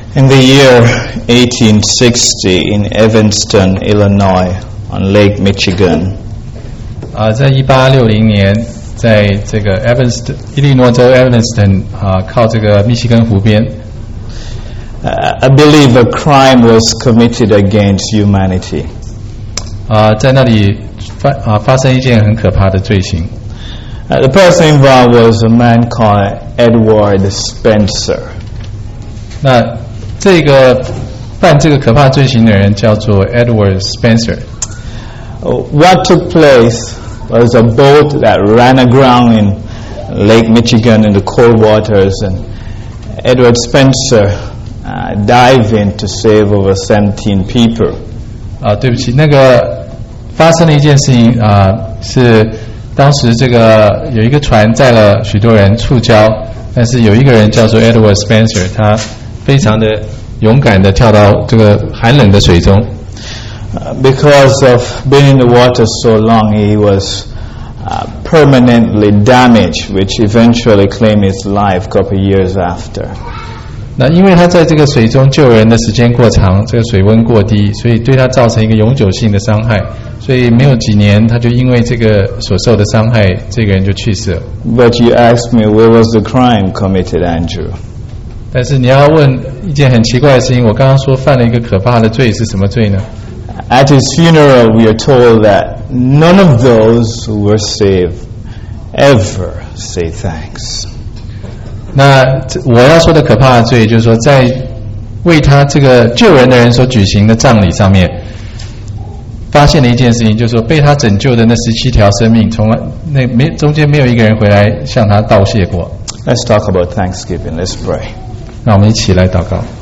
In the year 1860 in Evanston, Illinois, on Lake Michigan, 在1860年，在这个伊利诺州 Evanston 靠这个密西根湖边 I believe a crime was committed against humanity. 在那里发生一件很可怕的罪行。 The person involved was a man called Edward Spencer. 那这个犯这个可怕罪行的人叫做 Edward Spencer. What took place was a boat that ran aground in Lake Michigan in the cold waters, and Edward Spencer dived in to save over 17 people. 对不起，那个发生了一件事情是当时这个有一个船载了许多人触礁，但是有一个人叫做 Edward Spencer， 他非常的勇敢的跳到这个寒冷的水中。 Because of being in the water so long, he was permanently damaged, which eventually claimed his life a couple of years after. 那因为他在这个水中救人的时间过长，这个水温过低，所以对他造成一个永久性的伤害，所以没有几年他就因为这个所受的伤害，这个人就去世了。 But you asked me, where was the crime committed, Andrew? 但是你要问一件很奇怪的事情，我刚刚说犯了一个可怕的罪，是什么罪呢？ At his funeral, we are told that none of those who were saved ever say thanks. 那我要说的可怕的罪，就是说在为他这个救人的人所举行的葬礼上面，发现了一件事情，就是说被他拯救的那17条生命，从来中间没有一个人回来向他道谢过。 Let's talk about Thanksgiving. Let's pray. 让我们一起来祷告。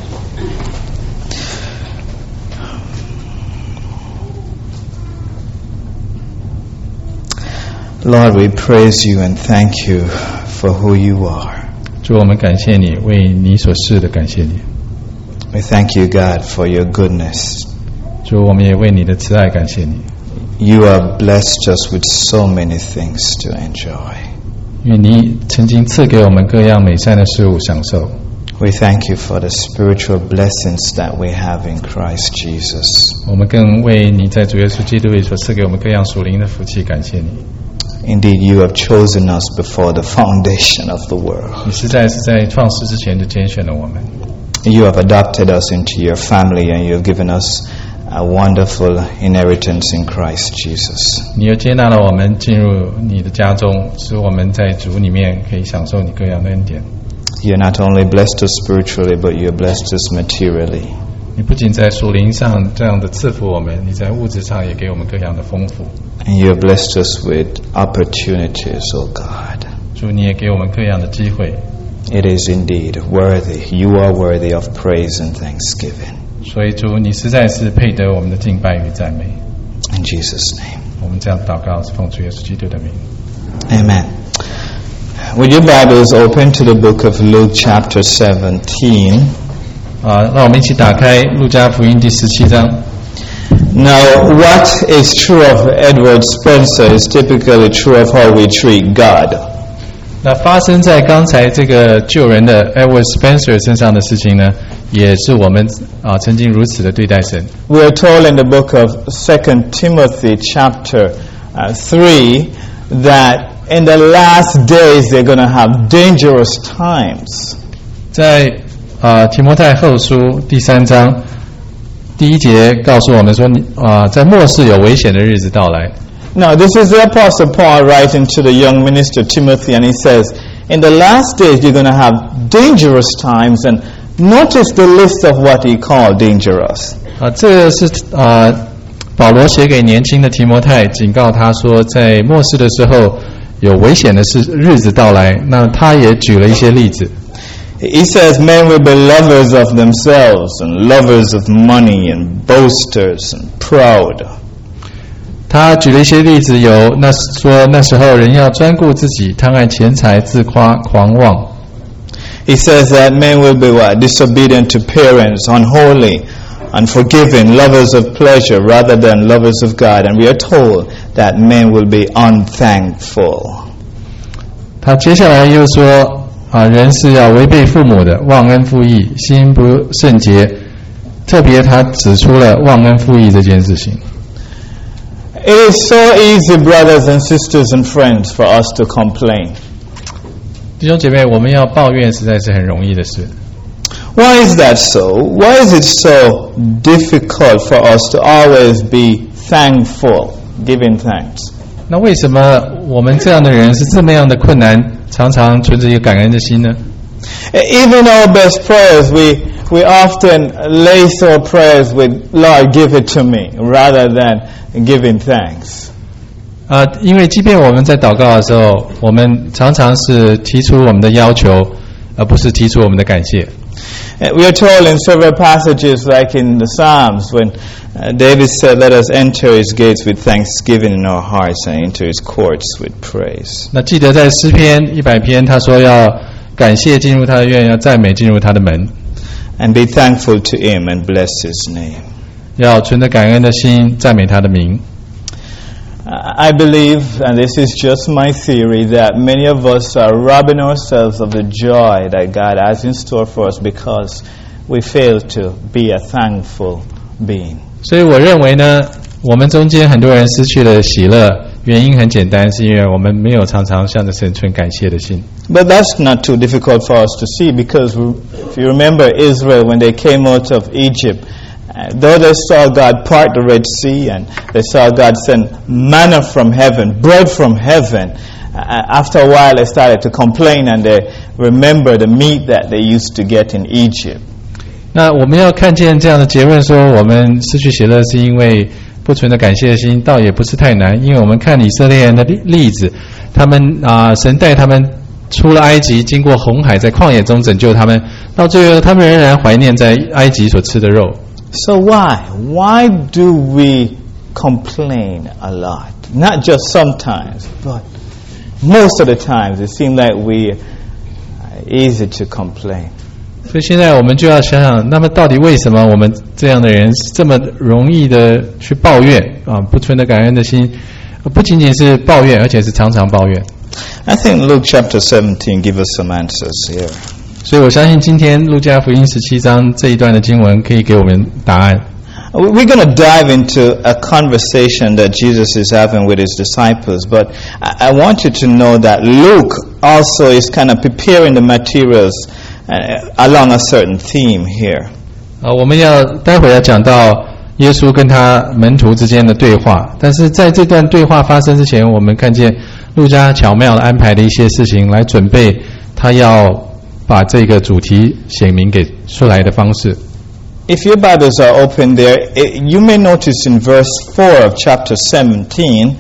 Lord, we praise you and thank you for who you are. 主，我们感谢你，为你所示的感谢你。 We thank you, God, for your goodness. 主，我们也为你的慈爱感谢你。 You have blessed us with so many things to enjoy. 因为你曾经赐给我们各样美善的事物享受。 We thank you for the spiritual blessings that we have in Christ Jesus. 我们更为你在主耶稣基督里所赐给我们各样属灵的福气感谢你。 Indeed, you have chosen us before the foundation of the world. 你实在是在创世之前就拣选了我们。 You have adopted us into your family, and you have given us a wonderful inheritance in Christ Jesus. 你又接纳了我们进入你的家中，使我们在主里面可以享受你各样的恩典。 You not only blessed us spiritually, but you have blessed us materially. 你不仅在属灵上这样的赐福我们，你在物质上也给我们各样的丰富。 And you have blessed us with opportunities, O God. 主，你也给我们各样的机会。 It is indeed worthy. You are worthy of praise and thanksgiving. 所以主，你实在是配得我们的敬拜与赞美。 In Jesus' name. 我们这样祷告，是奉主耶稣基督的名。 Amen. With your Bibles open to the book of Luke chapter 17. 让我们一起打开路加福音第17章。 Now, what is true of Edward Spencer is typically true of how we treat God. 那发生在刚才这个救人的 Edward Spencer 身上的事情呢，也是我们曾经如此的对待神。 We are told in the book of 2 Timothy chapter 3 that in the last days they're going to have dangerous times. 在提摩太后书第3章第1节告诉我们说，在末世有危险的日子到来。 Now, this is the Apostle Paul writing to the young minister Timothy, and he says, in the last days you're going to have dangerous times, and notice the list of what he called dangerous. 这个是保罗写给年轻的提摩太，警告他说，在末世的时候有危险的日子到来。那他也举了一些例子。 He says men will be lovers of themselves and lovers of money and boasters and proud. 他举了一些例子，说那时候人要专顾自己，贪爱钱财，自夸，狂妄。 He says that men will be disobedient to parents, unholy, unforgiving, lovers of pleasure rather than lovers of God. And we are told that men will be unthankful. 他接下来又说人是要违背父母的，忘恩负义，心不圣洁。特别他指出了忘恩负义这件事情。 It is so easy, brothers and sisters and friends, for us to complain. 弟兄姐妹，我们要抱怨实在是很容易的事。 Why is that so? Why is it so difficult for us to always be thankful, giving thanks? 那为什么我们这样的人是这么样的困难，常常存着一个感恩的心呢？ Even our best prayers, we often lace our prayers with, Lord, give it to me, rather than giving thanks. 因为即便我们在祷告的时候，我们常常是提出我们的要求，而不是提出我们的感谢。 We are told in several passages, like in the Psalms, when David said, "Let us enter His gates with thanksgiving in our hearts and into His courts with praise." 那记得在诗篇100篇，他说要感谢进入他的院，要赞美进入他的门， And be thankful to Him and bless His name. 要存着感恩的心赞美他的名。 I believe, and this is just my theory, that many of us are robbing ourselves of the joy that God has in store for us because we fail to be a thankful being. 所以我认为呢，我们中间很多人失去了喜乐，原因很简单，是因为我们没有常常向着神存感谢的心。 But that's not too difficult for us to see, because if you remember Israel, when they came out of Egypt, though they saw God part the Red Sea and they saw God send manna from heaven, bread from heaven, after a while they started to complain and they remembered the meat that they used to get in Egypt. 那我们要看见这样的结论，说我们失去喜乐是因为不存着感谢的心，倒也不是太难，因为我们看以色列人的例子，他们神带他们出了埃及，经过红海，在旷野中拯救他们，到最后他们仍然怀念在埃及所吃的肉。 So why do we complain a lot? Not just sometimes, but most of the times it seems like we are easy to complain. 所以现在我们就要想想，那么到底为什么我们这样的人是这么容易的去抱怨不存着感恩的心，不仅仅是抱怨，而且是常常抱怨。 I think Luke chapter 17 gives us some answers here. 所以我相信今天路加福音17章这一段的经文可以给我们答案。 We're going to dive into a conversation that Jesus is having with His disciples, but I want you to know that Luke also is kind of preparing the materials along a certain theme here. 我们待会要讲到耶稣跟他门徒之间的对话，但是在这段对话发生之前，我们看见路加巧妙地安排了一些事情来准备他要把这个主题显明给出来的方式。 If your Bibles are open there, you may notice in verse 4 of chapter 17,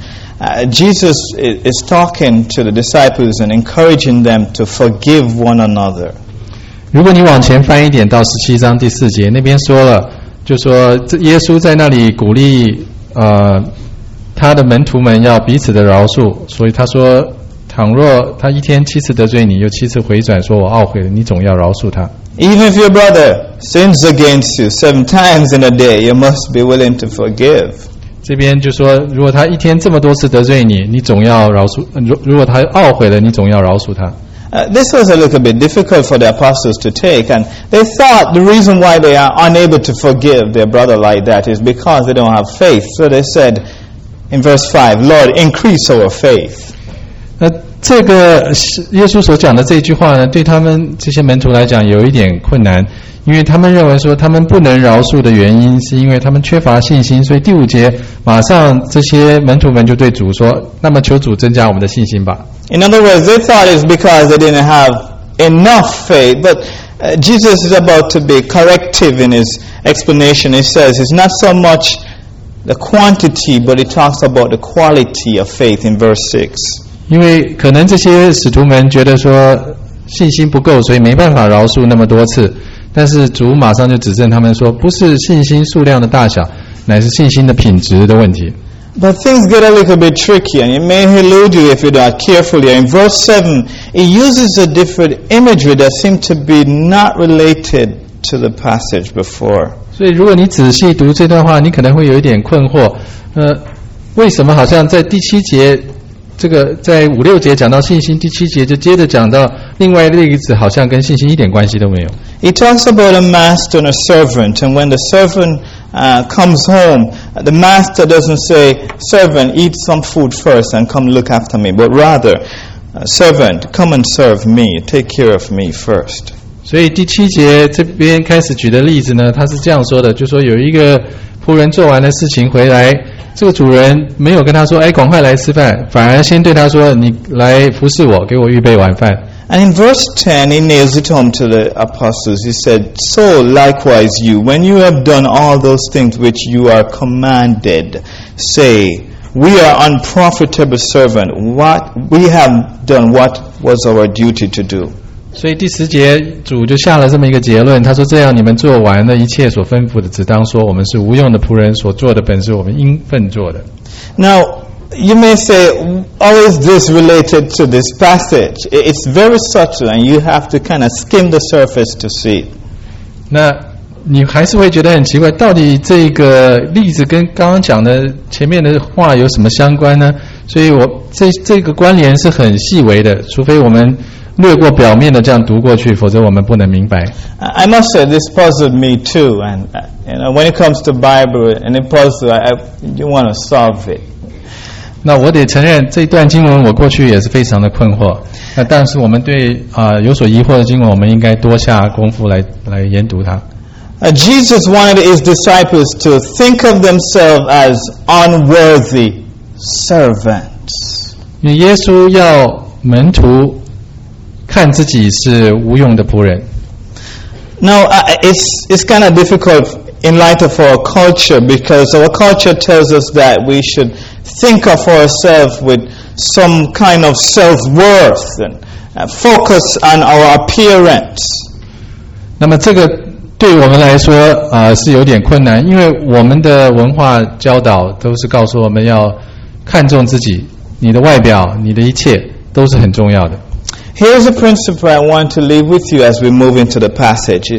Jesus is talking to the disciples and encouraging them to forgive one another. 如果你往前翻一点到17章第4节，那边说了，就说耶稣在那里鼓励他的门徒们要彼此的饶恕，所以他说，倘若他一天7次得罪你，又7次回转说我懊悔了，你总要饶恕他。 Even if your brother sins against you 7 times in a day, you must be willing to forgive. 这边就说，如果他一天这么多次得罪你，你总要饶恕；如果他懊悔了，你总要饶恕他。 This was a little bit difficult for the apostles to take, and they thought the reason why they are unable to forgive their brother like that is because they don't have faith. So they said in verse 5, Lord, increase our faith. 这个耶稣所讲的这句话呢，对他们这些门徒来讲有一点困难，因为他们认为说他们不能饶恕的原因是因为他们缺乏信心，所以第5节马上这些门徒们就对主说，那么求主增加我们的信心吧。 In other words, they thought it's because they didn't have enough faith, but Jesus is about to be corrective in His explanation. He says it's not so much the quantity, but He talks about the quality of faith in verse 6. 因为可能这些使徒们觉得说信心不够，所以没办法饶恕那么多次，但是主马上就指正他们说，不是信心数量的大小，乃是信心的品质的问题。 But things get a little bit tricky, and it may elude you if you're not careful here. In verse 7, it uses a different imagery that seems to be not related to the passage before. 所以如果你仔细读这段话，你可能会有一点困惑，为什么好像在第7节这个在5、6节讲到信心，第7节就接着讲到另外的例子好像跟信心一点关系都没有。 He talks about a master and a servant, and when the servant comes home, the master doesn't say, "Servant, eat some food first and come look after me," but rather, "Servant, come and serve me, take care of me first." 所以第7节这边开始举的例子呢，他是这样说的，就说有一个仆人做完的事情回来，这个主人没有跟他说，赶快来吃饭，反而先对他说，你来服侍我，给我预备晚饭。 And in verse 10, he nails it home to the apostles. He said, "So likewise you, when you have done all those things which you are commanded, say, We are unprofitable servant. We have done what was our duty to do." 所以第10节主就下了这么一个结论，他说：“这样你们做完了一切所吩咐的，只当说我们是无用的仆人，所做的本是我们应分做的。” Now, you may say, how is this related to this passage? It's very subtle, and you have to kind of skim the surface to see it. 那你还是会觉得很奇怪，到底这个例子跟刚刚讲的前面的话有什么相关呢？所以这个关联是很细微的，除非我们略过表面的这样读过去，否则我们不能明白。 I must say this puzzled me too, and when it comes to Bible and a puzzle, you want to solve it. 那我得承认，这段经文我过去也是非常的困惑。那但是我们对有所疑惑的经文，我们应该多下功夫来研读它。 Jesus wanted his disciples to think of themselves as unworthy servants. 因为耶稣要门徒看自己是无用的仆人。 Now, it's kind of difficult in light of our culture, because our culture tells us that we should think of ourselves with some kind of self-worth and focus on our appearance. 那么这个对我们来说是有点困难，因为我们的文化教导都是告诉我们要看重自己，你的外表，你的一切都是很重要的。 Here's a principle I want to leave with you as we move into the passage.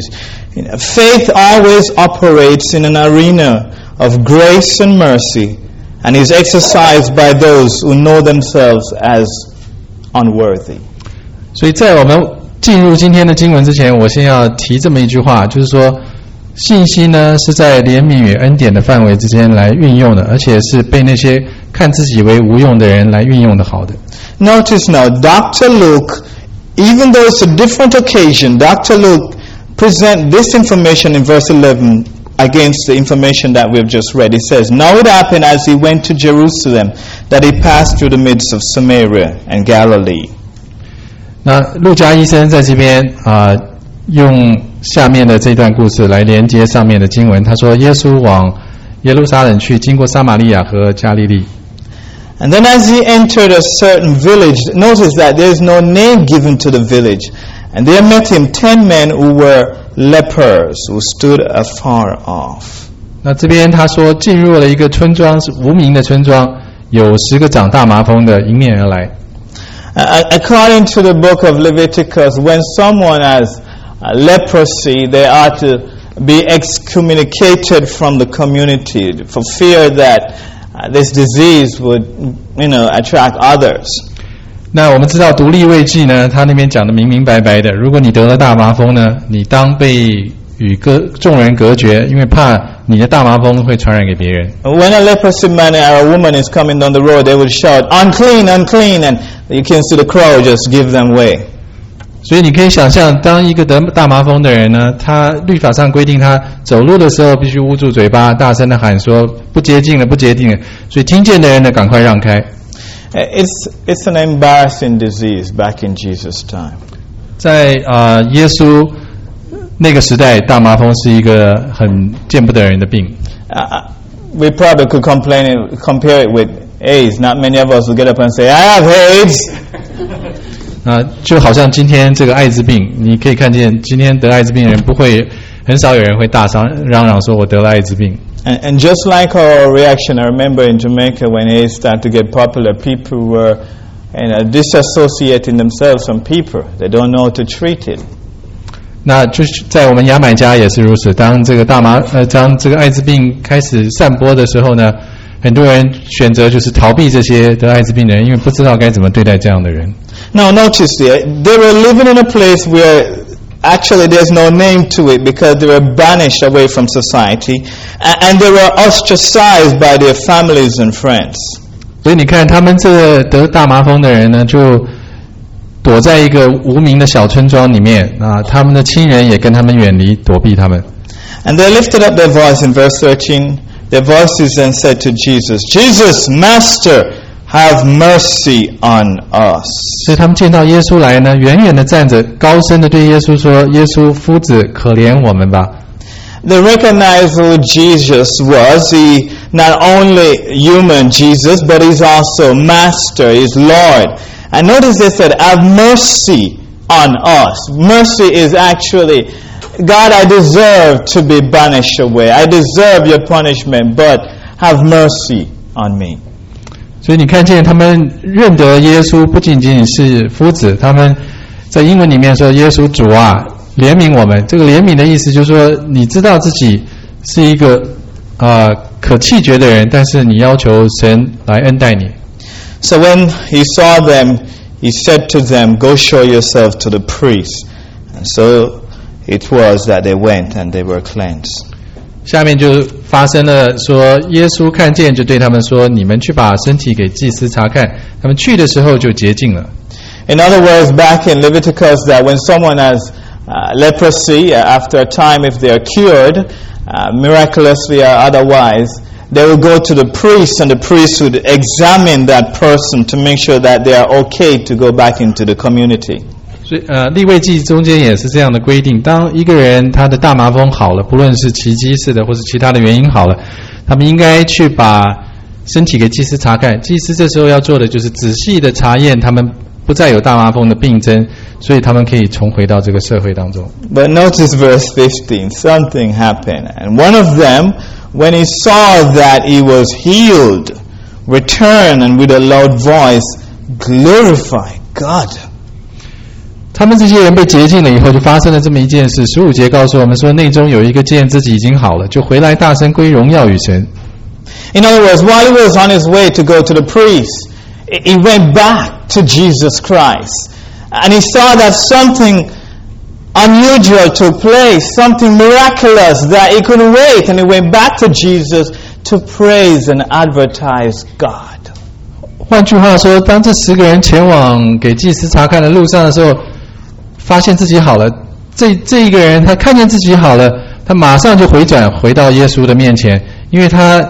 Faith always operates in an arena of grace and mercy, and is exercised by those who know themselves as unworthy. 所以在我们进入今天的经文之前，我先要提这么一句话，就是说信心呢是在怜悯与恩典的范围之间来运用的，而且是被那些看自己为无用的人来运用的好的。 Notice now, Dr. Luke, even though it's a different occasion, Dr. Luke presents this information in verse 11 against the information that we've just read. He says, "Now it happened as he went to Jerusalem that he passed through the midst of Samaria and Galilee." 那路加医生在这边用下面的这段故事来连接上面的经文。他说，耶稣往耶路撒冷去，经过撒玛利亚和加利利。 And then as he entered a certain village, notice that there is no name given to the village. And there met him 10 men who were lepers, who stood afar off. 那这边他说进入了一个村庄，是无名的村庄，有10个长大麻风的迎面而来。 According to the book of Leviticus, when someone has leprosy, they are to be excommunicated from the community for fear that this disease would, attract others. 那我们知道读利未记呢，他那边讲的明明白白的，如果你得了大麻风呢，你当被与众人隔绝，因为怕你的大麻风会传染给别人。 When a leprosy man or a woman is coming down the road, they would shout, "Unclean, unclean," and you can see the crowd just give them way. 所以你可以想象，当一个得大麻风的人呢，他律法上规定他走路的时候必须捂住嘴巴，大声的喊说不洁净了，不洁净了。所以听见的人呢，赶快让开。 It's an embarrassing disease back in Jesus' time. 在耶稣那个时代，大麻风是一个很见不得人的病。 We probably could compare it with AIDS. Not many of us will get up and say, "I have AIDS." 就好像今天这个艾滋病，你可以看见今天得艾滋病的人不会，很少有人会大声嚷嚷说我得了艾滋病。 And just like our reaction, I remember in Jamaica when AIDS started to get popular, people were disassociating themselves from people. They don't know how to treat it. 那就是在我们牙买加也是如此。当这个当这个艾滋病开始散播的时候呢， 很多人选择就是逃避这些得艾滋病的人，因为不知道该怎么对待这样的人。 Now notice there, they were living in a place where actually there's no name to it because they were banished away from society and they were ostracized by their families and friends. 所以你看，他们这个得大麻风的人呢，就躲在一个无名的小村庄里面啊，他们的亲人也跟他们远离，躲避他们。 And they lifted up their voice in verse 13. Their voices then said to Jesus, Jesus, Master, have mercy on us. 所以他们见到耶稣来呢，远远的站着，高声的对耶稣说：“耶稣夫子，可怜我们吧。” They recognized who Jesus was. He not only human Jesus, but he's also Master, he's Lord. And notice they said, have mercy on us. Mercy is actually, God, I deserve to be banished away. I deserve your punishment, but have mercy on me. 所以你看见他们认得耶稣不仅仅是夫子，他们在英文里面说耶稣主啊，怜悯我们。这个怜悯的意思就是说，你知道自己是一个可弃绝的人，但是你要求神来恩待你。 So when he saw them, he said to them, go show yourself to the priest. And so it was that they went and they were cleansed. 下面就发生了说，耶稣看见就对他们说，你们去把身体给祭司查看。他们去的时候就洁净了。 In other words, back in Leviticus, that when someone has leprosy, after a time if they are cured, miraculously or otherwise, they will go to the priest and the priest would examine that person to make sure that they are okay to go back into the community. 所以利未记中间也是这样的规定，当一个人他的大麻风好了，不论是奇迹式的或是其他的原因好了，他们应该去把身体给祭司查看。祭司这时候要做的就是仔细的查验他们不再有大麻风的病症，所以他们可以重回到这个社会当中。 But notice verse 15, something happened. And one of them, when he saw that he was healed, returned and with a loud voice glorified God. 他们这些人被洁净了以后，就发生了这么一件事。15节告诉我们说，内中有一个见自己已经好了，就回来大声归荣耀与神。 In other words, while he was on his way to go to the priest, he went back to Jesus Christ. And he saw that something unusual took place, something miraculous that he couldn't wait. And he went back to Jesus to praise and advertise God. 换句话说，当这10个人前往给祭司查看的路上的时候，发现自己好了，这一个人他看见自己好了，他马上就回转回到耶稣的面前，因为他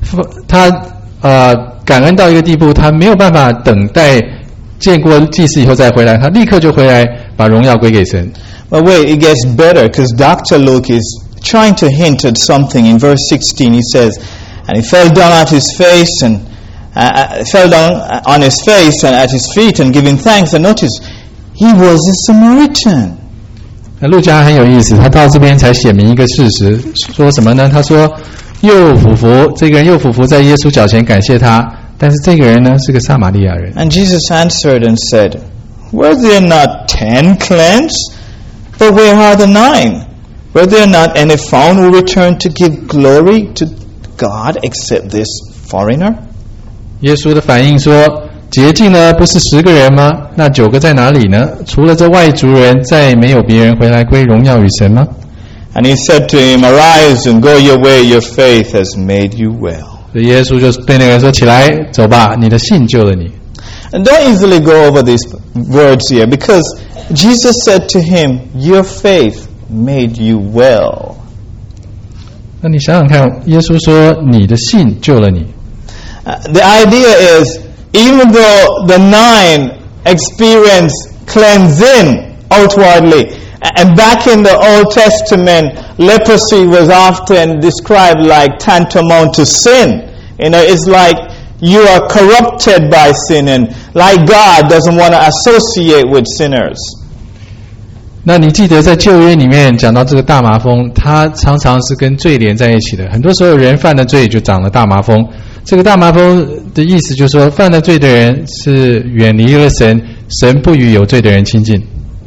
感恩到一个地步，他没有办法等待见过祭司以后再回来，他立刻就回来把荣耀归给神。 But wait, it gets better because Dr. Luke is trying to hint at something. In verse 16 he says, and he fell down at his face and fell down on his face and at his feet and giving thanks. And notice, he was a Samaritan. 那路加很有意思，他到这边才写明一个事实，说什么呢？他说又俯伏，这个人又俯伏在耶稣脚前感谢他，但是这个人呢是个撒玛利亚人。 And Jesus answered and said, were there not 10 cleansed? But where are the 9? Were there not any found who returned to give glory to God except this foreigner? 耶稣的反应说，洁净呢不是10个人吗？那9个在哪里呢？除了这外族人，再没有别人回来归荣耀与神吗？ And he said to him, arise and go your way, your faith has made you well. 所以耶稣就对那个人说，起来走吧，你的信救了你。 And don't easily go over these words here because Jesus said to him, your faith made you well. 那你想想看，耶稣说你的信救了你。 The idea is, even though the 9 experience cleansing outwardly, and back in the Old Testament, leprosy was often described like tantamount to sin. You know, it's like you are corrupted by sin, and like God doesn't want to associate with sinners. 那你记得在旧约里面讲到这个大麻风，它常常是跟罪连在一起的。很多时候人犯了罪就长了大麻风。这个大麻风的意思就是说，犯了罪的人是远离了神，神不与有罪的人亲近。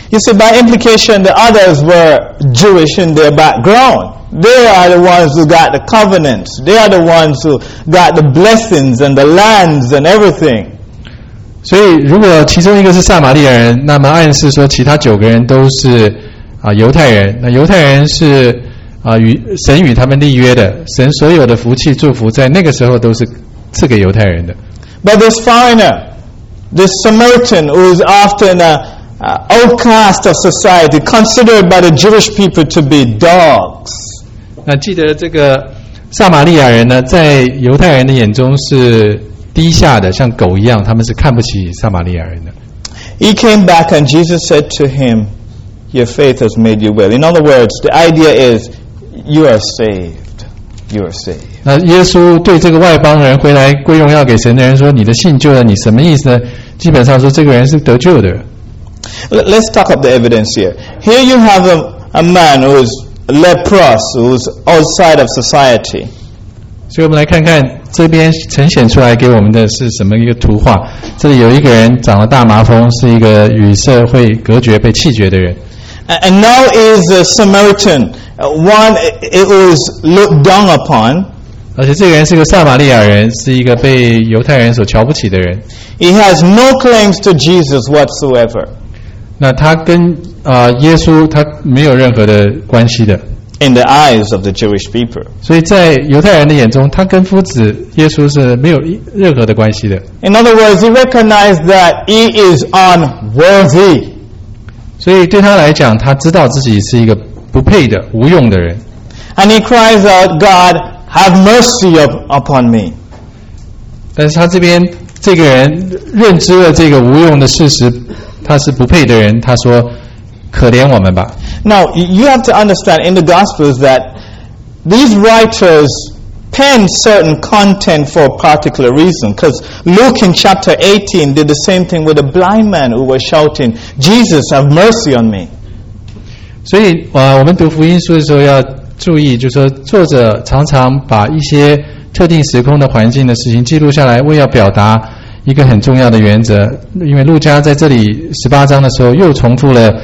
You see, by implication, the others were Jewish in their background. They are the ones who got the covenants. They are the ones who got the blessings and the lands and everything. 所以，如果其中一个是撒玛利亚人，那么暗示说其他9个人都是犹太人。那犹太人是神与他们立约的，神所有的福气祝福在那个时候都是赐给犹太人的。 But this foreigner, this Samaritan, who is often an outcast of society, considered by the Jewish people to be dogs. 那记得这个撒玛利亚人呢，在犹太人的眼中是低下的，像狗一样，他们是看不起撒玛利亚人的。 He came back and Jesus said to him, "Your faith has made you well." In other words, the idea is, you are saved. You are saved. 那耶稣对这个外邦人回来归荣耀给神的人说：“你的信救了你。”什么意思呢？基本上说这个人是得救的。 Let's talk up the evidence here. Here you have a man who is leprous, who is outside of society. 所以我们来看看这边呈现出来给我们的是什么一个图画。这里有一个人长了大麻风，是一个与社会隔绝、被弃绝的人。 And now is a Samaritan, one who is looked down upon. 而且这个人是个撒玛利亚人，是一个被犹太人所瞧不起的人。 He has no claims to Jesus whatsoever. 那他跟耶稣他没有任何的关系的。 In the eyes of the Jewish people. 所以在犹太人的眼中，他跟夫子耶稣是没有任何的关系的。 In other words, he recognized that he is unworthy. 所以对他来讲，他知道自己是一个不配的、无用的人。 And he cries out, "God, have mercy upon me." 但是他这边这个人认知了这个无用的事实，他是不配的人。他说：“可怜我们吧。” Now, you have to understand in the Gospels that these writers pen certain content for a particular reason. Because Luke in chapter 18 did the same thing with a blind man who was shouting, "Jesus, have mercy on me." 所以我们读福音书的时候要注意，就是说作者常常把一些特定时空的环境的事情记录下来，为要表达一个很重要的原则。因为路加在这里18章的时候又重复了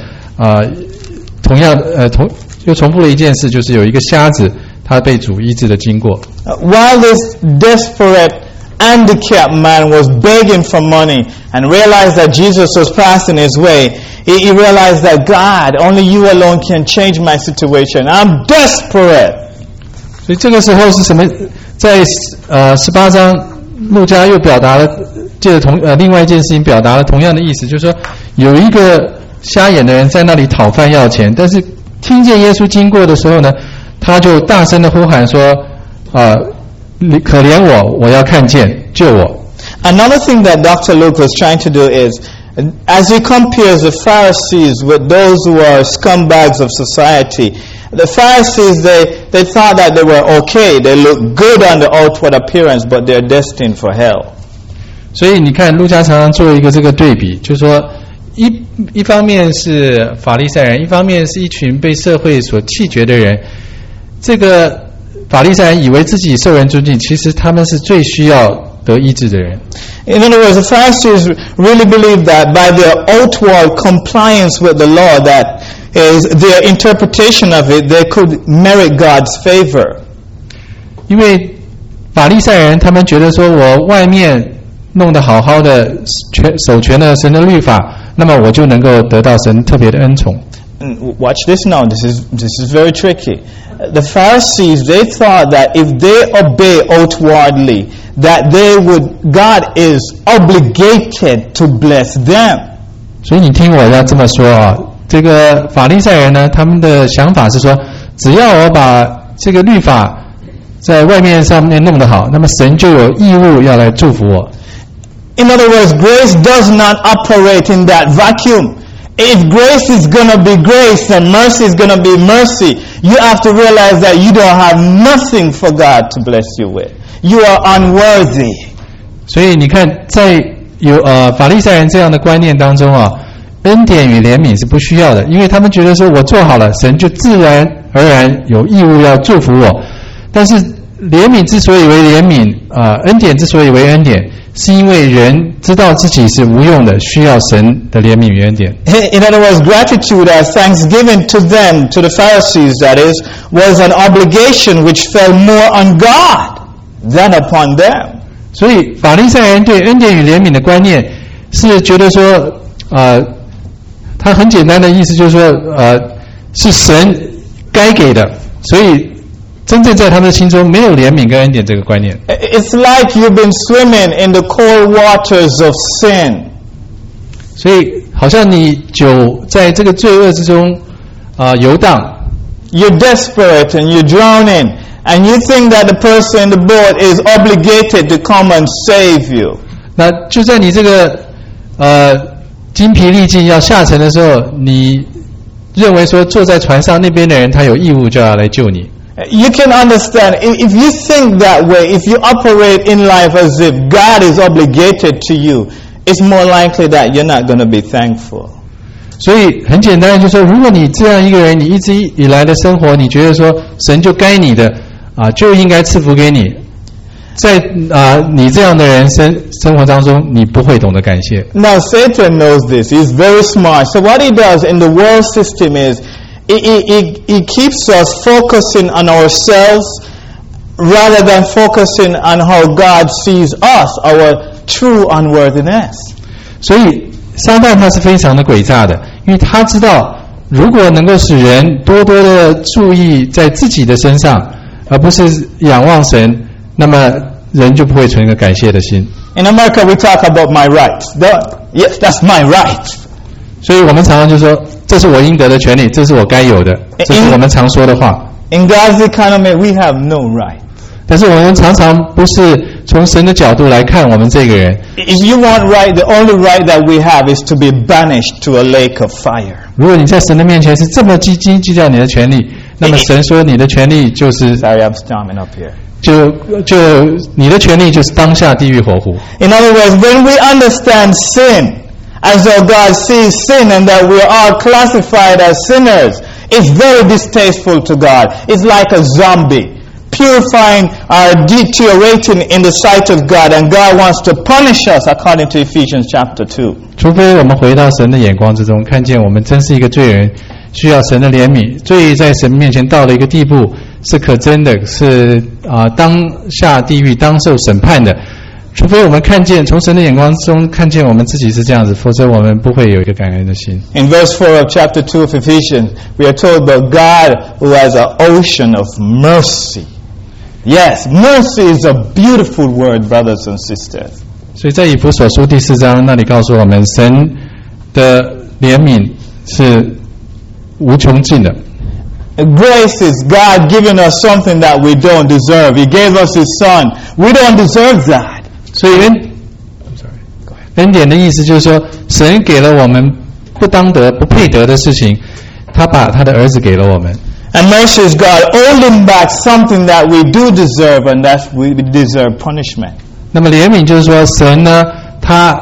又重复了一件事，就是有一个瞎子他被主医治的经过。 While this desperate handicapped man was begging for money and realized that Jesus was passing his way, he realized that God, only you alone can change my situation. I'm desperate. 所以这个时候是什么？在18章，路加又表达了借着另外一件事情表达了同样的意思，就是说有一个瞎眼的人在那里讨饭要钱，但是听见耶稣经过的时候呢，他就大声的呼喊说：“可怜我，我要看见，救我。” Another thing that Dr. Luke was trying to do is, as he compares the Pharisees with those who are scumbags of society, the Pharisees, they thought that they were okay, they looked good on the outward appearance, but they're destined for hell. 所以你看，路加常常做一个这个对比，就是说一方面是法利赛人，一方面是一群被社会所弃绝的人。这个法利赛人以为自己受人尊敬，其实他们是最需要得医治的人。 In other words, the Pharisees really believed that by their outward compliance with the law, that is their interpretation of it, they could merit God's favor. 因为法利赛人他们觉得说，我外面弄得好好的，守全了神的律法，那么我就能够得到神特别的恩宠。 Watch this now. This is very tricky. The Pharisees, they thought that if they obey outwardly, that God is obligated to bless them. 所以你听我要这么说啊，这个法利赛人呢，他们的想法是说，只要我把这个律法在外面上面弄得好，那么神就有义务要来祝福我。 In other words, grace does not operate in that vacuum. If grace is going to be grace and mercy is going to be mercy, you have to realize that you don't have nothing for God to bless you with. You are unworthy. 所以你看，在法利赛人这样的观念当中啊，恩典与怜悯是不需要的，因为他们觉得说我做好了，神就自然而然有义务要祝福我。但是怜悯之所以为怜悯恩典之所以为恩典， 是因为人知道自己是无用的，需要神的怜悯与恩典。 In other words, gratitude or thanksgiving to them, to the Pharisees that is, was an obligation which fell more on God than upon them. 所以法利赛人对恩典与怜悯的观念是觉得说，他很简单的意思就是说，是神该给的，所以真正在他们的心中没有怜悯跟恩典这个观念。 It's like you've been swimming in the cold waters of sin. 所以好像你久在这个罪恶之中游荡。 You're desperate and you're drowning, and you think that the person in the boat is obligated to come and save you. 那就在你这个精疲力尽要下沉的时候，你认为说坐在船上那边的人他有义务就要来救你。 You can understand, if you think that way, if you operate in life as if God is obligated to you, it's more likely that you're not going to be thankful. 所以很简单，就是说，如果你这样一个人，你一直以来的生活，你觉得说神就该你的就应该赐福给你，在你这样的人生活当中，你不会懂得感谢。 Now Satan knows this. He's very smart. So what he does in the world system is he keeps us focusing on ourselves rather than focusing on how God sees us, our true unworthiness. 所以撒旦他是非常的诡诈的，因为他知道，如果能够使人多多的注意在自己的身上，而不是仰望神，那么人就不会存一个感谢的心。 In America, we talk about my rights. Yes, that's my right. 所以我们常常就说，这是我应得的权利，这是我该有的，这是我们常说的话。 In God's economy, we have no right. 但是我们常常不是从神的角度来看我们这个人。 If you want right, the only right that we have is to be banished to a lake of fire. 如果你在神的面前是这么斤斤计较你的权利，那么神说你的权利就是 Sorry, I'm storming up here. 就你的权利就是当下地狱火湖。 In other words, when we understand sin, as though God sees sin and that we're all classified as sinners, it's very distasteful to God. It's like a zombie, purifying or deteriorating in the sight of God, and God wants to punish us according to Ephesians chapter 2. 除非我们回到神的眼光之中，看见我们真是一个罪人，需要神的怜悯，罪在神面前到了一个地步是可憎的，是当下地狱当受审判的。除非我们看见从神的眼光中看见我们自己是这样子，否则我们不会有一个感恩的心。 In verse 4 of chapter 2 of Ephesians, we are told about God who has an ocean of mercy. Yes, mercy is a beautiful word, brothers and sisters. 所以在以弗所书第4章那里告诉我们，神的怜悯是无穷尽的。 Grace is God giving us something that we don't deserve. He gave us His Son. We don't deserve that. 所以恩典的意思就是说，神给了我们不当得、不配得的事情，他把他的儿子给了我们。 And mercy is God holding back something that we do deserve, and that we deserve punishment. 那么怜悯就是说，神呢，他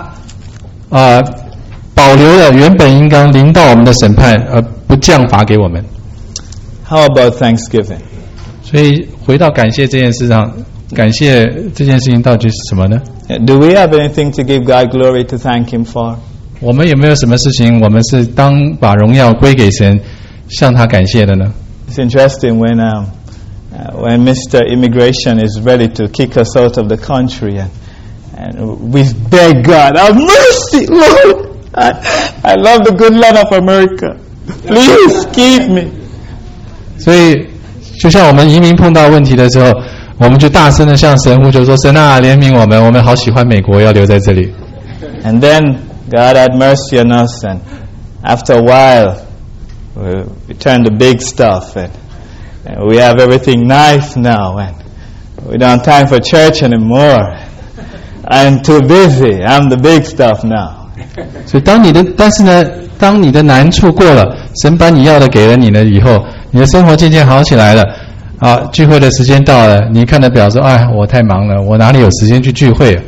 保留了原本应当临到我们的审判，而不降罚给我们。 How about Thanksgiving? 所以回到感谢这件事上，感谢这件事情到底是什么呢？ Do we have anything to give God glory to thank Him for? 我们有没有什么事情，我们是当把荣耀归给神，向他感谢的呢？ It's interesting when Mr. Immigration is ready to kick us out of the country, and we beg God, have mercy, Lord. I love the good land of America. Please keep me. 所以，就像我们移民碰到问题的时候，我们就大声的向神呼求说：“神啊，怜悯我们！我们好喜欢美国，要留在这里。” And then God had mercy on us, and after a while, we turned to big stuff, and we have everything nice now, and we don't have time for church anymore. I'm too busy. I'm the big stuff now. 所以，但是呢，当你的难处过了，神把你要的给了你了以后，你的生活渐渐好起来了。聚会的时间到了，你看着表说：“哎，我太忙了，我哪里有时间去聚会？”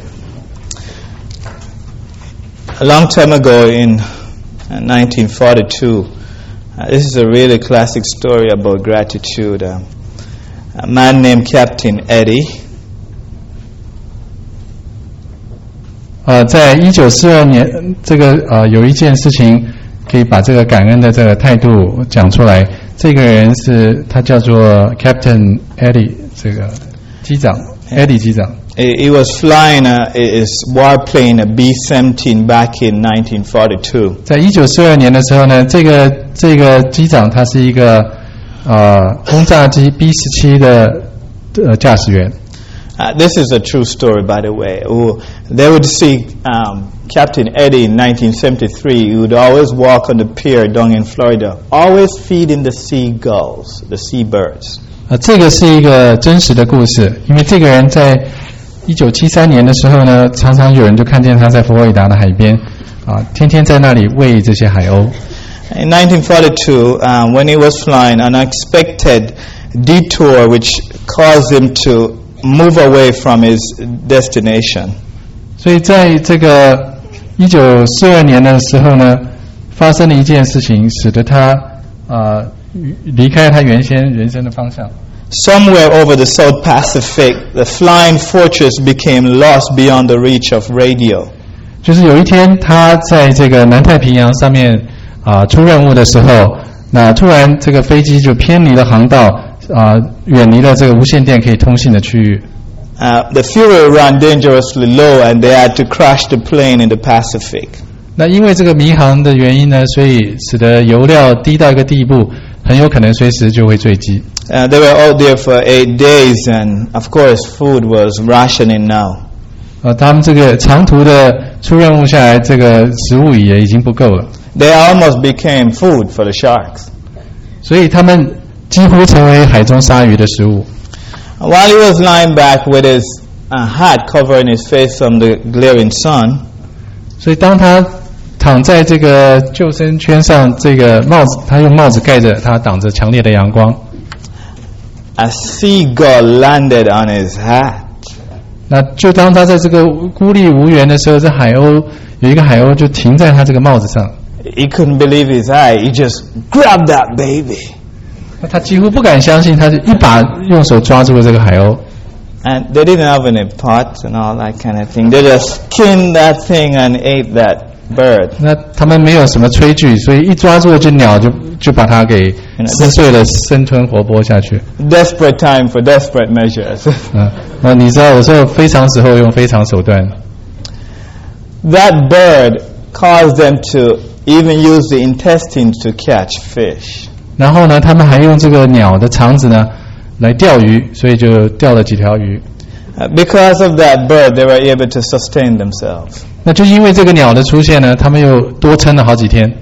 A long time ago in 1942, this is a really classic story about gratitude. A man named Captain Eddie 在1942年这个有一件事情可以把这个感恩的这个态度讲出来。这个人是他叫做 Captain Eddie 这个机长 Eddie 机长。 He was flying his warplane, a B-17, back in 1942. 在1942年的时候呢，这个机长他是一个轰炸机 B-17 的驾驶员。 This is a true story, by the way. They would see Captain Eddie in 1973. He would always walk on the pier down in Florida, always feeding the seagulls, the seabirds. 这个是一个真实的故事，因为这个人在1973年的时候呢，常常有人就看见他在佛罗里达的海边天天在那里喂这些海鸥。 In 1942, when he was flying, an unexpected detour which caused him to move away from his destination. 所以在这个1942年的时候呢，发生了一件事情，使得他离开他原先人生的方向。 Somewhere over the South Pacific, the flying fortress became lost beyond the reach of radio. 就是有一天他在这个南太平洋上面出任务的时候，那突然这个飞机就偏离了航道远离了这个无线电可以通信的区域。 The fuel ran dangerously low, and they had to crash the plane in the Pacific. 那因为这个迷航的原因呢，所以使得油料低到一个地步，很有可能随时就会坠机。 They were out there for 8 days, and of course, food was rationing now. 他们这个长途的出任务下来，这个食物也已经不够了。 They almost became food for the sharks. 所以他们几乎成为海中鲨鱼的食物。 While he was lying back with his hat covering his face from the glaring sun, 所以当他躺在这个救生圈上，这个帽子，他用帽子盖着他，挡着强烈的阳光。 A seagull landed on his hat. 那就当他在这个孤立无援的时候，这有一个海鸥就停在他这个帽子上。 He couldn't believe his eye. He just grabbed that baby. 那他几乎不敢相信，他就一把用手抓住了这个海鸥。 And they didn't have any pot and all that kind of thing. They just skinned that thing and ate that bird. 那他们没有什么炊具，所以一抓住这鸟就把它给撕碎了，生吞活剥下去。 Desperate time for desperate measures. 那你知道有时候非常时候用非常手段。 That bird caused them to even use the intestines to catch fish. 然后呢，他们还用这个鸟的肠子呢来钓鱼，所以就钓了几条鱼。 Because of that bird, they were able to sustain themselves. 那就因为这个鸟的出现呢，他们又多撑了好几天。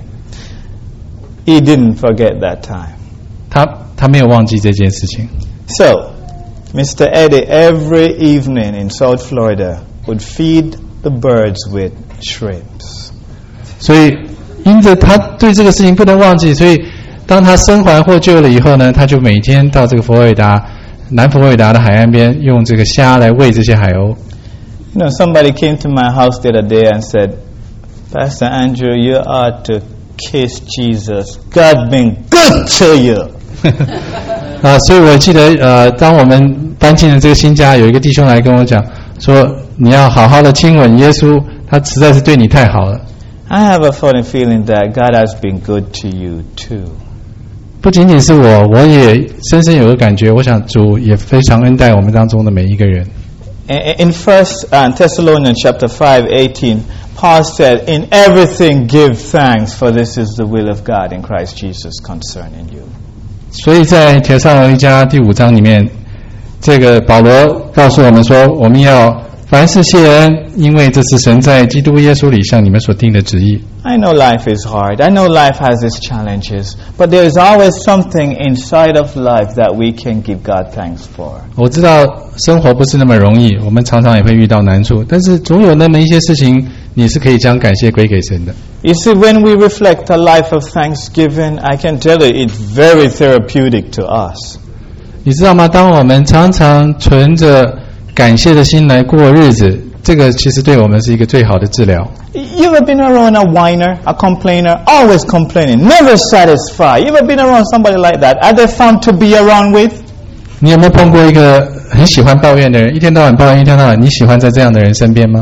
He didn't forget that time. 他没有忘记这件事情。 So, Mr. Eddie every evening in South Florida would feed the birds with shrimps. 所以因着他对这个事情不能忘记，所以当他生还获救了以后呢，他就每天到这个南佛罗里达的海岸边，用这个虾来喂这些海鸥。 You know, somebody came to my house the other day and said, Pastor Andrew, you ought to kiss Jesus. God's been good to you. 所以我记得当我们搬进了这个新家，有一个弟兄来跟我讲说，你要好好的亲吻耶稣，他实在是对你太好了。 I have a funny feeling that God has been good to you too. 不仅仅是我也深深有个感觉，我想主也非常恩待我们当中的每一个人。 In 1 Thessalonians chapter 5:18, Paul said, "In everything give thanks, for this is the will of God in Christ Jesus concerning you." 所以在帖撒罗尼迦第5章里面，这个保罗告诉我们说，我们要凡事谢恩，因为这是神在基督耶稣里向你们所定的旨意。 I know life is hard. I know life has its challenges, but there is always something inside of life that we can give God thanks for. 我知道生活不是那么容易，我们常常也会遇到难处，但是总有那么一些事情，你是可以将感谢归给神的。 You see, when we reflect a life of thanksgiving, I can tell you it's very therapeutic to us. 你知道吗？当我们常常存着感谢的心来过日子，这个其实对我们是一个最好的治疗。 You ever been around a whiner, a complainer, always complaining, never satisfied? You ever been around somebody like that? Are they fun to be around with? 你有没有碰过一个很喜欢抱怨的人，一天到晚抱怨，一天到晚，你喜欢在这样的人身边吗？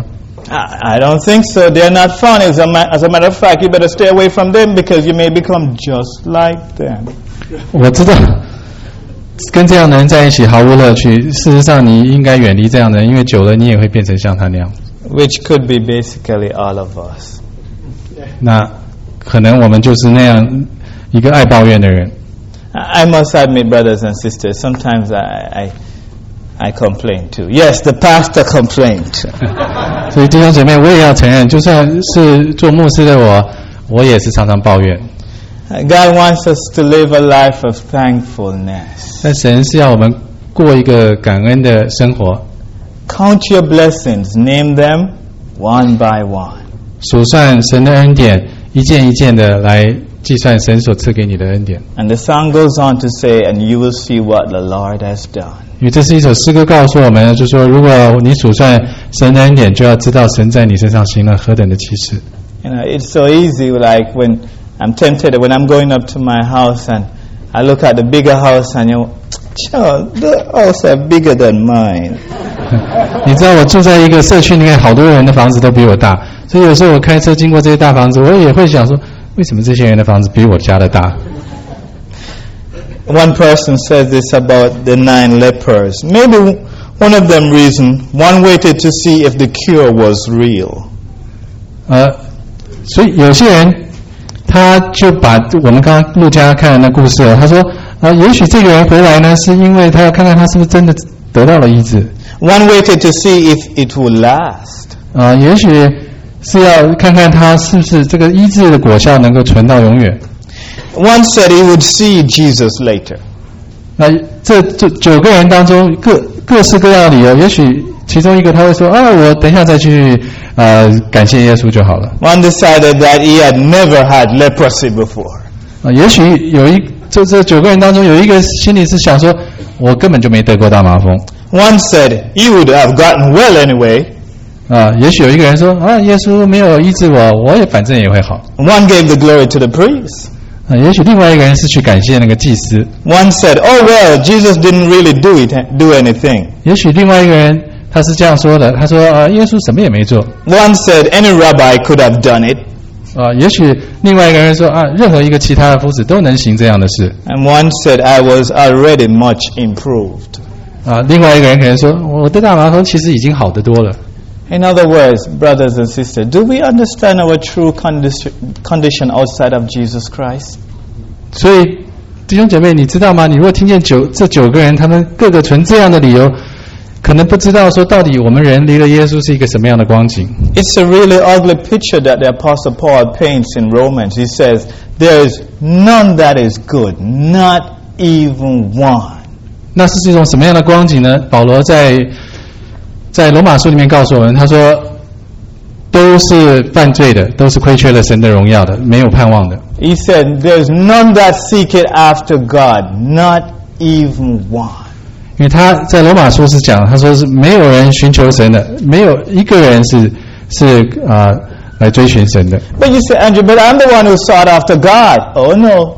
I don't think so. They're not fun. As a matter of fact, you better stay away from them because you may become just like them. 我知道跟这样的人在一起毫无乐趣，事实上你应该远离这样的人，因为久了你也会变成像他那样。 Which could be basically all of us. 那可能我们就是那样一个爱抱怨的人。 I must admit, brothers and sisters, sometimes I complain too. Yes, the pastor complained. 所以弟兄姐妹，我也要承认，就算是做牧师的我也是常常抱怨。 God wants us to live a life of thankfulness. 但神是要我们过一个感恩的生活。 Count your blessings, name them one by one. 数算神的恩典，一件一件的来计算神所赐给你的恩典。 And the song goes on to say, and you will see what the Lord has done. 因为这是一首诗歌告诉我们，就是说，如果你数算神的恩典，就要知道神在你身上行了何等的奇事。 It's so easy, like when I'm tempted, when I'm going up to my house and I look at the bigger house and the house are bigger than mine. 你知道我住在一个社区里面，好多人的房子都比我大，所以有时候我开车经过这些大房子，我也会想说，为什么这些人的房子比我家的大 ？One person says this about the 9 lepers. Maybe one of them reasoned, one waited to see if the cure was real. 所以有些人他就把我们刚刚路加看的那故事，他说也许这个人回来呢，是因为他要看看他是不是真的得到了医治。 One waited to see if it would last. 也许是要看看他是不是这个医治的果效能够存到永远。 One said he would see Jesus later. 那这9个人当中各式各样的理由，也许其中一个他会说我等一下再去感谢耶稣就好了。 One decided that he had never had leprosy before. 也许有这9个人当中有一个心里是想说，我根本就没得过大麻风。 One said he would have gotten well anyway. 也许有一个人说耶稣没有医治我也反正也会好。 One gave the glory to the priest. 也许另外一个人是去感谢那个祭司。 One said, "Oh well, Jesus didn't really do anything." 也许另外一个人他是这样说的，他说耶稣什么也没做。 One said, "Any rabbi could have done it." 也许另外一个人说任何一个其他的夫子都能行这样的事。 And one said, "I was already much improved." 另外一个人可能说，我的大麻风其实已经好得多了。 In other words, brothers and sisters, do we understand our true condition outside of Jesus Christ? 所以弟兄姐妹，你知道吗？你如果听见这9个人，他们各个存这样的理由，可能不知道说到底我们人离了耶稣是一个什么样的光景。 It's a really ugly picture that the Apostle Paul paints in Romans. He says, "There is none that is good, not even one." 那是一种什么样的光景呢？保罗在罗马书里面告诉我们，他说都是犯罪的，都是亏缺了神的荣耀的，没有盼望的。 He said, "There's none that seeketh after God, not even one." 因为他在罗马书是讲，他说是没有人寻求神的，没有一个人是来追寻神的。 But you say, Andrew, but I'm the one who sought after God. Oh no.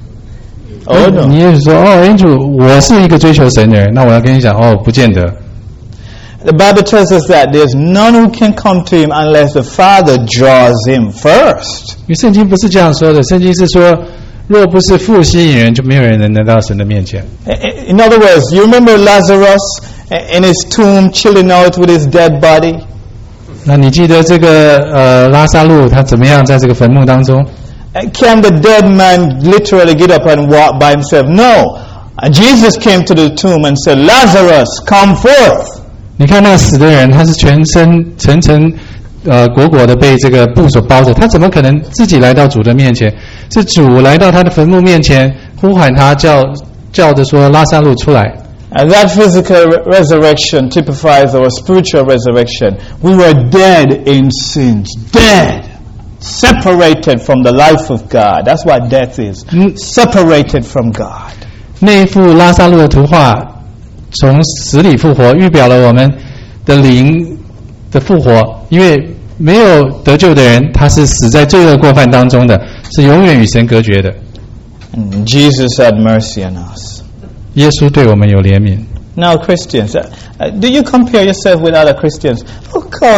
Oh no. 你也许说Andrew， 我是一个追求神的人，那我要跟你讲不见得。 The Bible tells us that there's none who can come to him unless the Father draws him first. 因为圣经不是这样说的，圣经是说，若不是父吸引人，就没有人能到神的面前。 In other words, you remember Lazarus in his tomb chilling out with his dead body? 那你记得这个拉撒路他怎么样在这个坟墓当中？ Can the dead man literally get up and walk by himself? No. Jesus came to the tomb and said, "Lazarus, come forth." 你看那个死的人，他是全身层层裹的被这个布所包着，他怎么可能自己来到主的面前？是主来到他的坟墓面前，呼喊他，叫着说：“拉撒路出来。” And that physical resurrection typifies our spiritual resurrection. We were dead in sins, dead, separated from the life of God. That's what death is, separated from God. 那一幅拉撒路的图画，从死里复活，预表了我们的灵的复活。因为没有得救的人，他是死在罪恶过犯当中的，是永远与神隔绝的。 And Jesus had mercy on us. 耶稣对我们有怜悯。 Now Christians, do you compare yourself with other Christians? Because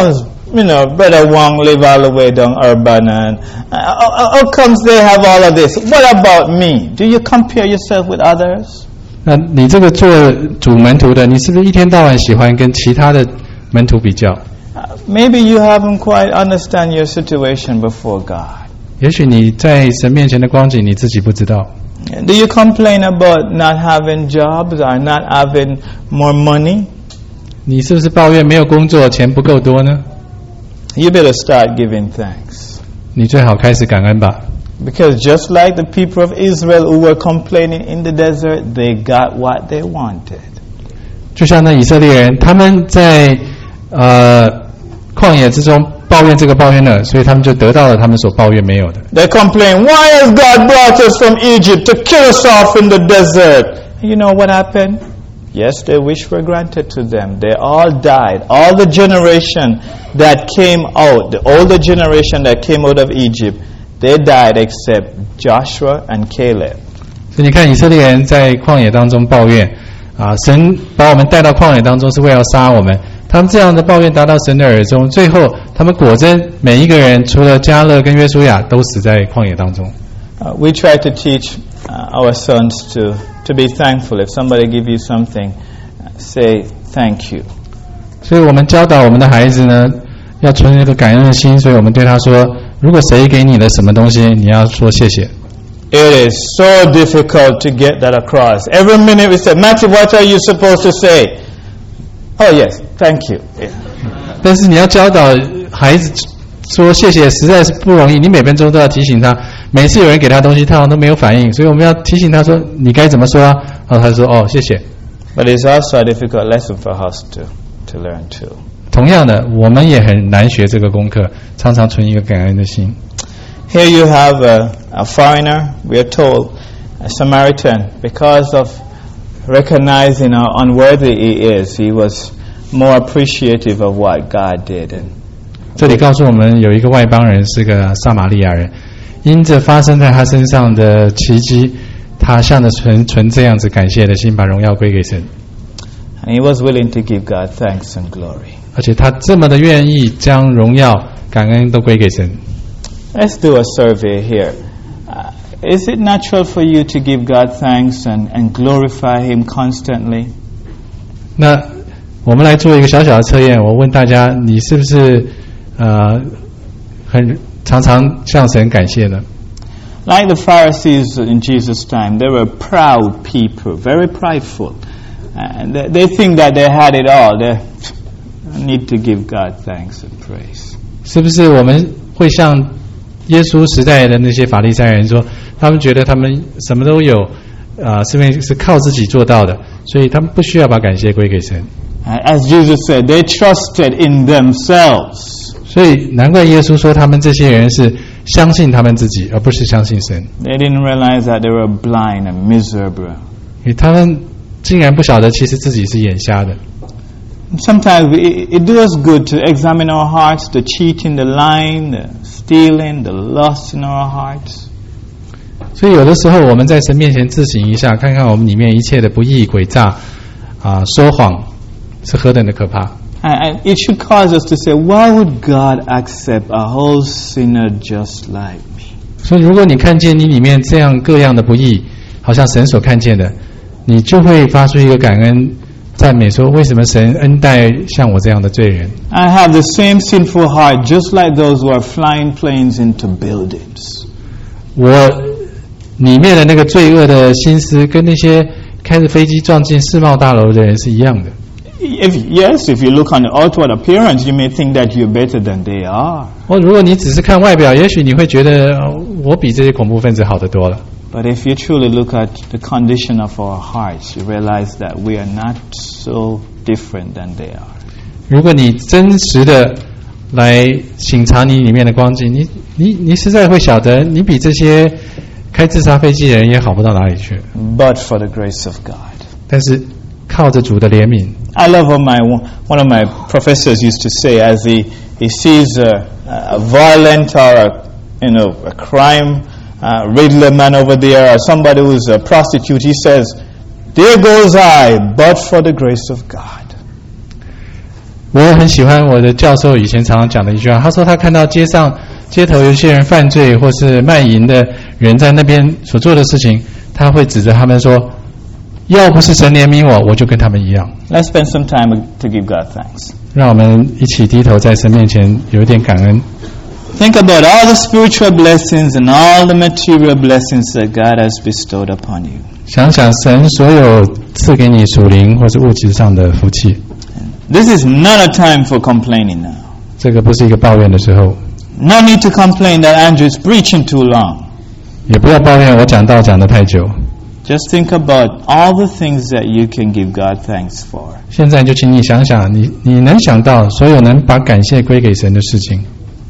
Brother Wong live all the way down urban, and how comes they have all of this? What about me? Do you compare yourself with others? 那你这个做主门徒的，你是不是一天到晚喜欢跟其他的门徒比较？ Maybe you haven't quite understand your situation before God. 也许你在神面前的光景你自己不知道。 Do you complain about not having jobs or not having more money? 你是不是抱怨没有工作，钱不够多呢？ You better start giving thanks. 你最好开始感恩吧。 Because just like the people of Israel who were complaining in the desert, they got what they wanted. 就像那以色列人，他们在旷野之中抱怨这个抱怨那，所以他们就得到了他们所抱怨没有的。 They complain, why has God brought us from Egypt to kill us off in the desert? You know what happened? Yes, their wish were granted to them. They all died. All the generation that came out, the older generation that came out of Egypt, they died except Joshua and Caleb. 所以你看以色列人在旷野当中抱怨神把我们带到旷野当中是为了杀我们。他们这样的抱怨达到神的耳中，最后他们果真每一个人除了迦勒跟约书亚都死在旷野当中。 We try to teach our sons to be thankful. If somebody give you something, say thank you. 所以我们教导我们的孩子呢，要存一个感恩的心。所以我们对他说，如果谁给你了什么东西，你要说谢谢。 It is so difficult to get that across. Every minute we say, Matthew, what are you supposed to say? Oh yes, thank you. Yeah. 但是你要教导孩子说谢谢，实在是不容易。你每分钟都要提醒他，每次有人给他东西，他好像都没有反应，所以我们要提醒他说你该怎么说啊？然后他说哦谢谢。 But it's also a difficult lesson for us to learn too. 同样的，我们也很难学这个功课，常常存一个感恩的心。 Here you have a foreigner, we are told, a Samaritan, because of recognizing how unworthy he is, he was more appreciative of what God did. 这里告诉我们有一个外邦人是个撒玛利亚人，因着发生在他身上的奇迹，他向着存这样子感谢的心，把荣耀归给神。 And he was willing to give God thanks and glory. 而且他这么的愿意将荣耀、感恩都归给神。 Let's do a survey here. Is it natural for you to give God thanks and glorify Him constantly? 那我们来做一个小小的测验，我问大家，你是不是很常常向神感谢呢？ Like the Pharisees in Jesus' time, they were proud people, very prideful. And they think that they had it all. They need to give God thanks and praise. 是不是我们会像耶稣时代的那些法利赛人说，他们觉得他们什么都有，是靠自己做到的，所以他们不需要把感谢归给神。 As Jesus said, they trusted in themselves. 所以难怪耶稣说他们这些人是相信他们自己，而不是相信神。 They didn't realize that they were blind and miserable. 因为他们竟然不晓得，其实自己是眼瞎的。 Sometimes it does us good to examine our hearts, the cheating, the lying, the stealing, the lust in our hearts. 所以有的时候我们在神面前自省一下，看看我们里面一切的不义、诡诈说谎是何等的可怕。 And it should cause us to say, why would God accept a whole sinner just like me? 所以如果你看见你里面这样各样的不义，好像神所看见的，你就会发出一个感恩赞美，说为什么神恩待像我这样的罪人。 I have the same sinful heart just like those who are flying planes into buildings. 我里面的那个罪恶的心思跟那些开着飞机撞进世贸大楼的人是一样的。 If you look on the outward appearance, you may think that you're better than they are. 如果你只是看外表，也许你会觉得我比这些恐怖分子好得多了。 But if you truly look at the condition of our hearts, you realize that we are not so different than they are. 如果你真实的来省察你里面的光景，你实在会晓得，你比这些开自杀飞机的人也好不到哪里去。 But for the grace of God. 但是靠着主的怜悯。 I love what one of my professors used to say as he sees a violent or a crime riddler man over there or somebody who's a prostitute. He says, "There goes I, but for the grace of God." 我也很喜欢我的教授以前常常讲的一句话，他说他看到街头有些人犯罪或是卖淫的人在那边所做的事情，他会指着他们说，要不是神怜悯我，我就跟他们一样。 Let's spend some time to give God thanks. 让我们一起低头在神面前有一点感恩。 Think about all the spiritual blessings and all the material blessings that God has bestowed upon you. 想想神所有赐给你属灵或是物质上的福气。 This is not a time for complaining now. 这个不是一个抱怨的时候， No need to complain that Andrew is preaching too long. 也不要抱怨我讲道讲得太久。 Just think about all the things that you can give God thanks for. 现在就请你想想，你能想到所有能把感谢归给神的事情。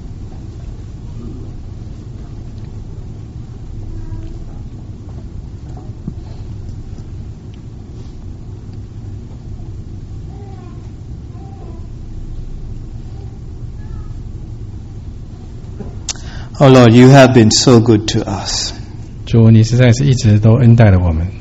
Oh Lord, you have been so good to us. 主，你实在是一直都恩待了我们。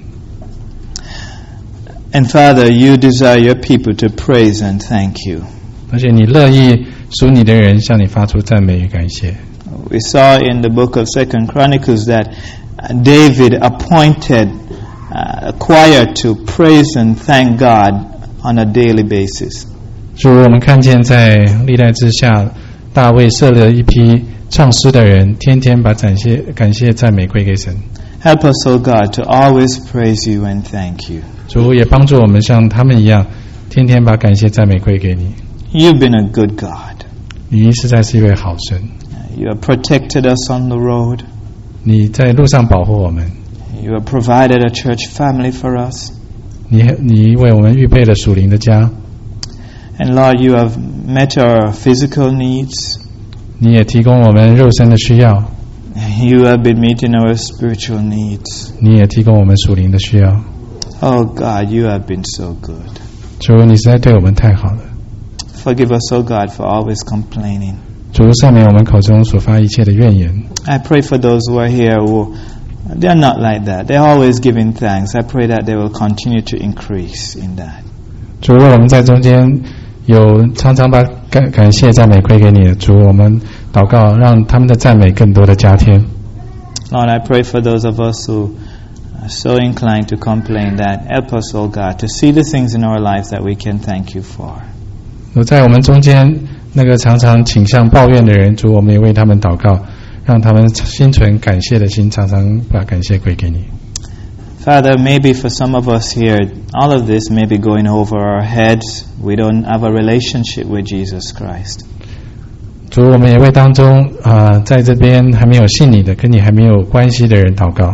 And Father, you desire your people to praise and thank you. 而且你樂意屬你的人向你發出讚美與感謝。 We saw in the book of 2 Chronicles that David appointed a choir to praise and thank God on a daily basis. 主，我們看見在歷代之下，大衛設了一批唱詩的人，天天把感謝讚美歸給神。 Help us, O God, to always praise you and thank you. 主也幫助我們像他們一樣，天天把感謝讚美歸給你。 You've been a good God. 你實在是一位好神， You have protected us on the road. 你在路上保護我們， You have provided a church family for us. 你為我們預備了屬靈的家， And Lord, you have met our physical needs. 你也提供我們肉身的需要， You have been meeting our spiritual needs. 你也提供我們屬靈的需要。 Oh God, you have been so good. 主，你實在對我們太好了。 Forgive us, O God, for always complaining. 主，赦免我們口中所發一切的怨言。 I pray for those who are here who they're not like that. They're always giving thanks. I pray that they will continue to increase in that. 主，若我們在中間有常常把感謝讚美歸給你的主，我們禱告，讓他們的讚美更多的加添。 Lord, I pray for those of us who are so inclined to complain that help us, O God, to see the things in our lives that we can thank you for. 在我們中間那個常常傾向抱怨的人，主，我們也為他們禱告，讓他們心存感謝的心，常常把感謝歸給你。 Father, maybe for some of us here, all of this may be going over our heads. We don't have a relationship with Jesus Christ. 主，我們也為當中在這邊還沒有信你的，跟你還沒有關係的人禱告。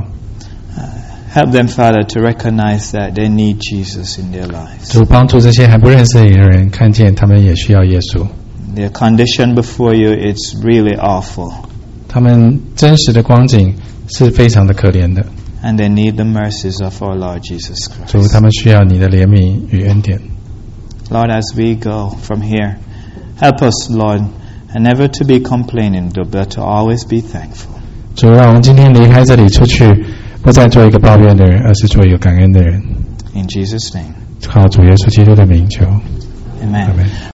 Help them, Father, to recognize that they need Jesus in their lives. 主，幫助這些還不認識你的人，看見他們也需要耶穌。 Their condition before you, it's really awful. 他們真實的光景是非常的可憐的。 And they need the mercies of our Lord Jesus 主， Christ. 他們需要你的憐憫與恩典。 Lord, as we go from here, help us, Lord, and never to be complaining, but to always be thankful. 主，讓我們今天離開這裡出去，不再做一個抱怨的人，而是做一個感恩的人。 In Jesus' name, 靠主耶穌基督的名求。 amen. Amen.